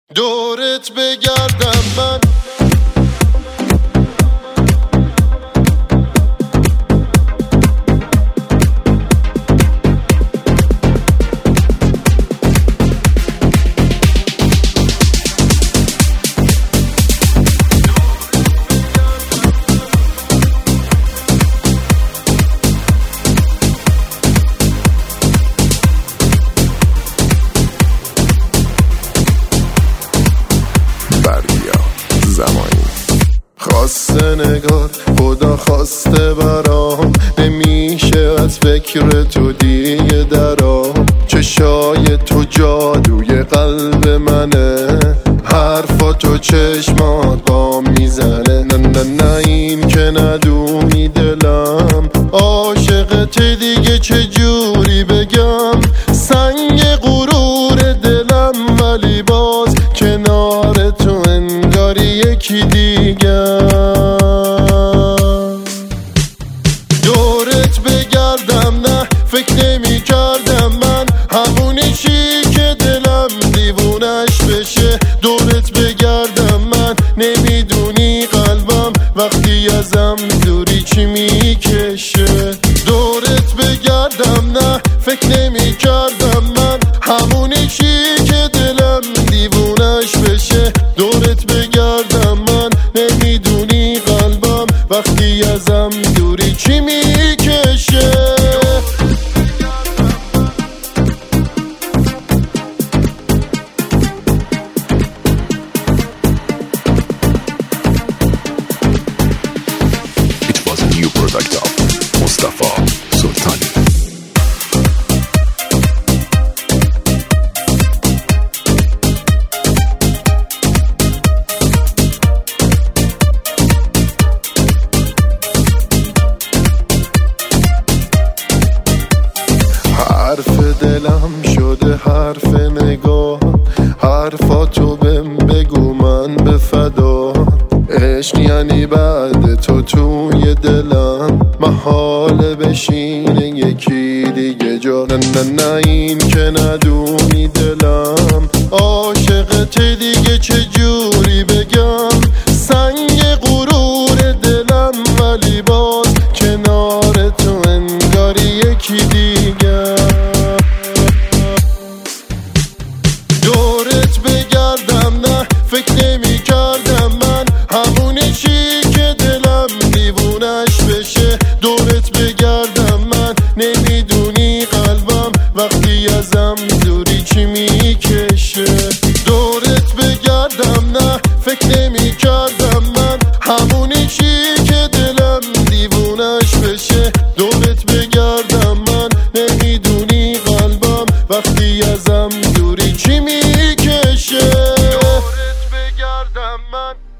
دورت بگردم من خواسته نگار خدا خواسته برام نمیشه از فکر تو دیگه درام چشای تو جادوی قلب منه حرفا تو چشمات با میزنه نه این که ندونی دلم عاشقت دیگه چجوری بگم سنگ غرور دلم ولی باز کنار تو انگاری یکی دیگه دورت بگردم نه فکر نمی کردم من همونیشی که دلم دیوونش بشه دورت بگردم من نمیدونی قلبم وقتی ازم دوری چی میکشه دورت بگردم نه فکر نمی کردم من همونیشی که دلم دیوونش بشه دورت بگردم من نمیدونی قلبم وقتی ازم دوری چی میکشه It was a new product of Mustafa Sultani. حرف دلم شده حرف نگاه حرفاتو بهم بگو من به فدا عشق یعنی بعد تو توی دلم محاله بشینه یکی دیگه جا نه این که ندونی دلم عاشقت دیگه چجوری بگم سنگ غرور دلم ولی باز کنار تو انگاری یکی دیگه دورت بگردم نه فکر نمی کردم من همونیشی که دلم دیوونش بشه دورت بگردم من نمیدونی قلبم وقتی ازم دوری چی میکشه دورت بگردم نه فکر نمی کردم من همونیشی که دلم دیوونش بشه دورت بگردم من نمیدونی قلبم وقتی ازم دوری چی میکشه دورت بگردم من